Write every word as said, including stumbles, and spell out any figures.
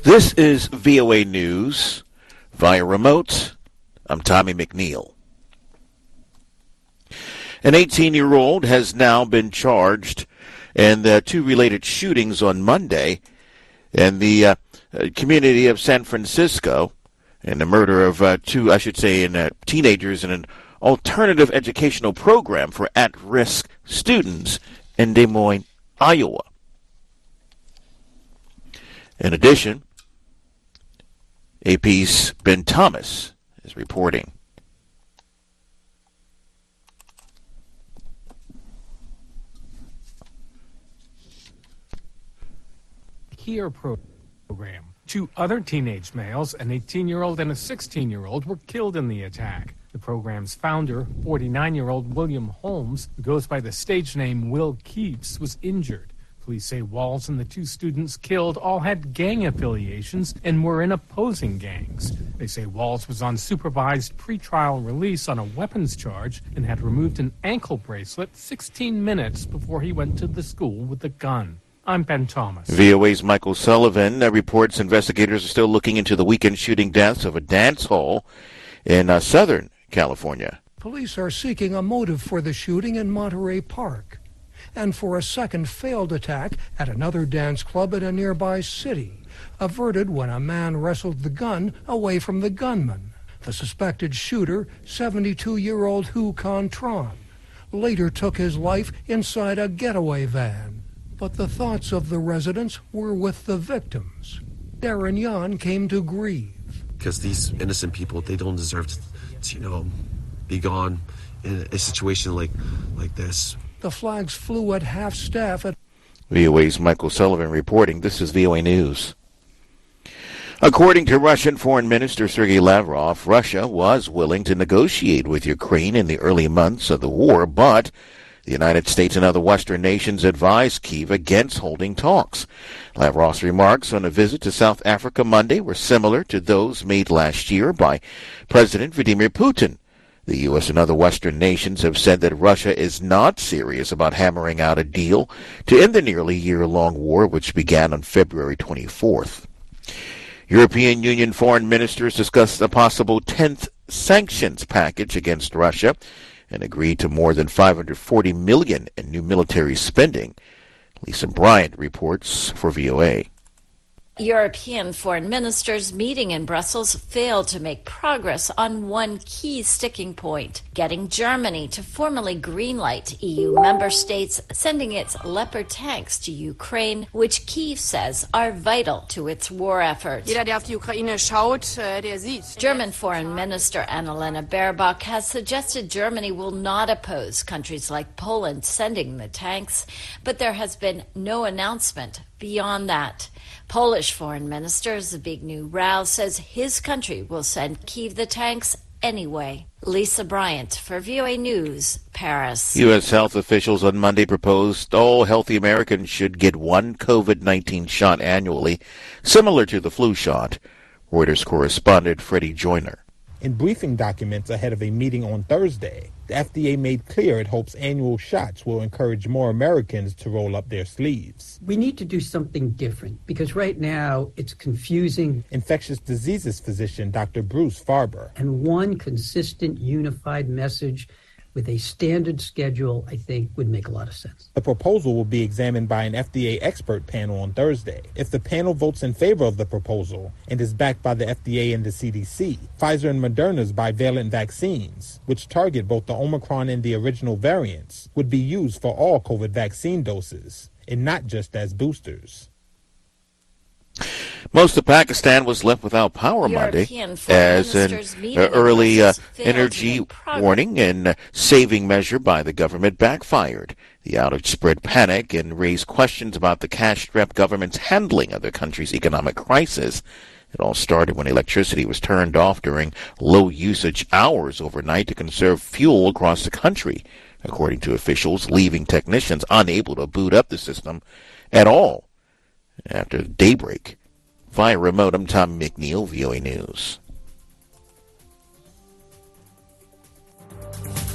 This is V O A News. Via remote, I'm Tommy McNeil. An eighteen-year-old has now been charged in the two related shootings on Monday in the uh, community of San Francisco, and the murder of uh, two, I should say, in, uh, teenagers in an alternative educational program for at-risk students in Des Moines, Iowa. In addition, A P's Ben Thomas is reporting. HERE program. Two other teenage males, an eighteen-year-old and a sixteen-year-old, were killed in the attack. The program's founder, forty-nine-year-old William Holmes, who goes by the stage name Will Keeps, was injured. Police say Walls and the two students killed all had gang affiliations and were in opposing gangs. They say Walls was on supervised pretrial release on a weapons charge and had removed an ankle bracelet sixteen minutes before he went to the school with a gun. I'm Ben Thomas. V O A's Michael Sullivan uh, reports investigators are still looking into the weekend shooting deaths of a dance hall in uh, Southern California. Police are seeking a motive for the shooting in Monterey Park and for a second failed attack at another dance club in a nearby city, averted when a man wrestled the gun away from the gunman. The suspected shooter, seventy-two-year-old Hu Con Tron, later took his life inside a getaway van. But the thoughts of the residents were with the victims. Darren Yan came to grieve. Because these innocent people, they don't deserve to, to, you know, be gone in a situation like like this. The flags flew at half-staff at V O A's Michael Sullivan reporting. This is V O A News. According to Russian Foreign Minister Sergei Lavrov, Russia was willing to negotiate with Ukraine in the early months of the war, but the United States and other Western nations advised Kyiv against holding talks. Lavrov's remarks on a visit to South Africa Monday were similar to those made last year by President Vladimir Putin. The U S and other Western nations have said that Russia is not serious about hammering out a deal to end the nearly year-long war, which began on February twenty-fourth. European Union foreign ministers discussed a possible tenth sanctions package against Russia and agreed to more than five hundred forty million dollars in new military spending. Lisa Bryant reports for V O A. European foreign ministers meeting in Brussels failed to make progress on one key sticking point, getting Germany to formally greenlight E U member states sending its Leopard tanks to Ukraine, which Kyiv says are vital to its war effort. German Foreign Minister Annalena Baerbock has suggested Germany will not oppose countries like Poland sending the tanks, but there has been no announcement beyond that. Polish Foreign Minister Zbigniew Rau says his country will send Kyiv the tanks anyway. Lisa Bryant for V O A News, Paris. U S health officials on Monday proposed all healthy Americans should get one COVID nineteen shot annually, similar to the flu shot. Reuters correspondent Freddie Joyner. In briefing documents ahead of a meeting on Thursday, the F D A made clear it hopes annual shots will encourage more Americans to roll up their sleeves. We need to do something different because right now it's confusing. Infectious diseases physician Doctor Bruce Farber. And one consistent, unified message with a standard schedule, I think, would make a lot of sense. The proposal will be examined by an F D A expert panel on Thursday. If the panel votes in favor of the proposal and is backed by the F D A and the C D C, Pfizer and Moderna's bivalent vaccines, which target both the Omicron and the original variants, would be used for all COVID vaccine doses and not just as boosters. Most of Pakistan was left without power Monday as an uh, early uh, energy warning and uh, saving measure by the government backfired. The outage spread panic and raised questions about the cash-strapped government's handling of the country's economic crisis. It all started when electricity was turned off during low-usage hours overnight to conserve fuel across the country, according to officials, leaving technicians unable to boot up the system at all after daybreak. Via remote, I'm Tom McNeil, V O A News.